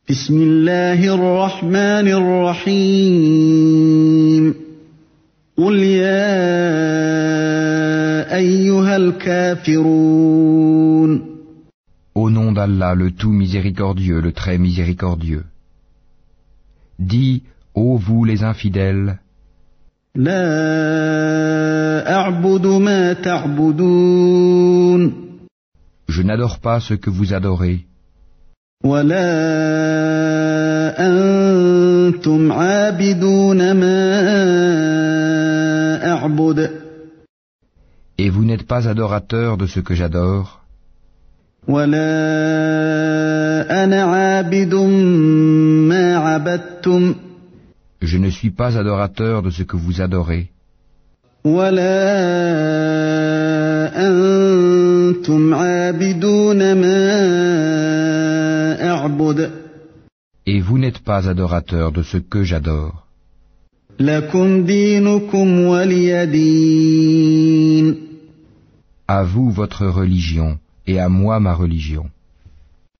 بسم الله الرحمن الرحيم قل يا أيها الكافرون Au nom d'Allah, le tout miséricordieux, le très miséricordieux. Dis, ô vous les infidèles, لا أعبد ما تعبدون je n'adore pas ce que vous adorez, ولا أنتم عابدون ما أعبد et vous n'êtes pas adorateurs de ce que j'adore, ولا أنا عابد ما عبدتم je ne suis pas adorateur de ce que vous adorez, ولا أنتم عابدون ما أعبد et vous n'êtes pas adorateurs de ce que j'adore. لكم دينكم ولي دين À vous votre religion, et à moi ma religion.